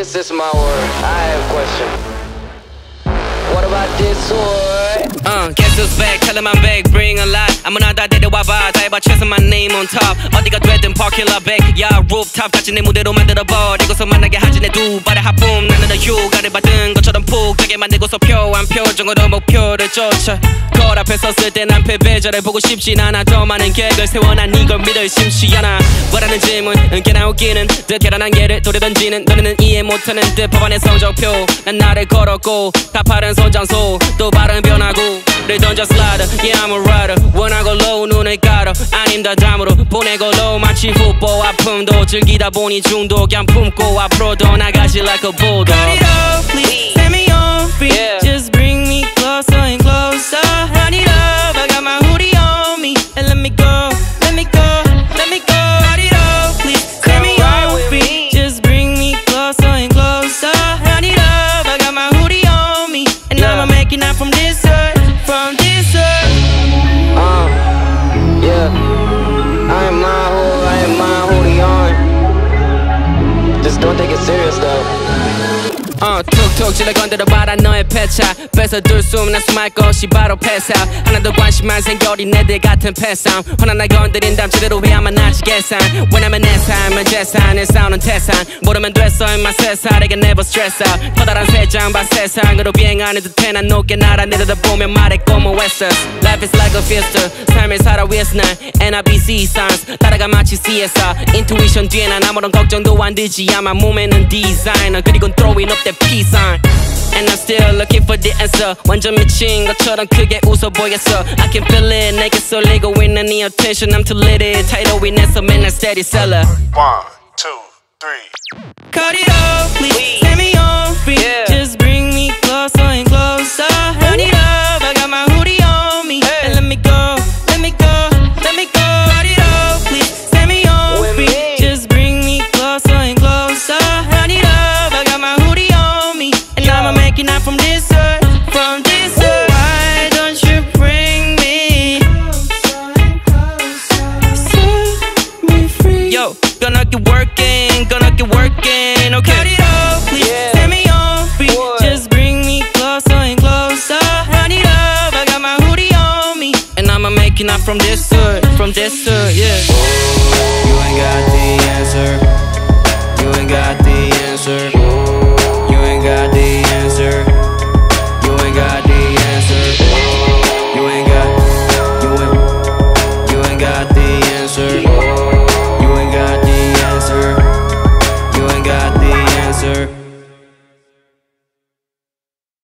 this is my word. I have a question. What about this word? Guess who's back? Tell him I'm back, bring a lot. 아무나 다 데려와봐, 다 해봐, 최소 my name on top. 어디가 되든 parking lot back. Yeah, rooftop 같이 내 무대로 만들어버. 이곳서 만나게 하지 내 두 발의 하품. 나는 너 휴가를 받은 것처럼 푹 되게 만들고서 표한 표정으로 목표를 쫓아. 거울 앞에 섰을 때 난 패배자를 보고 싶진 않아. 더 많은 계획을 세워 난 이걸 믿을 심치 않아. 뭐라는 질문, 꽤나 웃기는 듯 계란 한 개를 돌려던지는 너네는 이해 못하는 듯 법안의 성적표. 난 나를 걸었고 다 파른 손장소 또 발은 변하고 를 던져 슬라이더. Yeah I'm a rider. 원하고 low 눈을 깔어 아님 다 담으로 보내고 low 마치 후보 아픔도 즐기다 보니 중독 양 품고 앞으로도 나가지 like a bulldog. Cut it off please set me on free. Yeah. Just bring me closer and closer. I need love I got my hoodie on me and let me go let me go let me go. Cut it off please set me on free. Just bring me closer and closer. I need love I got my hoodie on me and I'ma make it out from this earth. From this earth. Yeah. I am my hoodie on. Just don't take it serious though. 툭툭 질러 건드려봐라 너의 폐차. 뺏어둘 수 없는 숨할 것이 바로 패스 아웃. 하나도 관심만 생겨 어린애들 같은 패싸움. 화나 날 건드린 다음 제대로 해야만 나지 계산. 왜냐면 내 삶은 재산 내 싸우는 태산. 모르면 됐어 인마 세살에게 never stress out. 커다란 세장바 세상으로 비행하는 듯해 난 높게 날아 내려다보면 말했고 뭐 했어. Life is like a fiesta. 삶을 살아 위해서 난 NIBC signs 따라가 마치 CSR. Intuition 뒤에 난 아무런 걱정도 안 들지 아마 몸에는 designer. 그리고 throwing up that peace sign. And I'm still looking for the answer. 완전 미친 것처럼 크게 웃어 보였어. I can feel it 내게 쏠리고 있는 이 attention. I'm too lit it title 위에서 맨날 steady seller. 1, 2, 3. Cut it off please set me on free. Yeah. Just bring me closer and closer. I need love I got my hoodie on me. Hey. And let me go let me go let me go. Cut it off please set me on free. Just bring me closer and closer. I need love I got my hoodie on me and I'ma make it out from this earth. From this earth. Why don't you bring me set me free? Yo, gonna get working okay. Cut it off please set me on free. Just bring me closer and closer. I need love I got my hoodie on me and I'ma make it out from this earth yeah.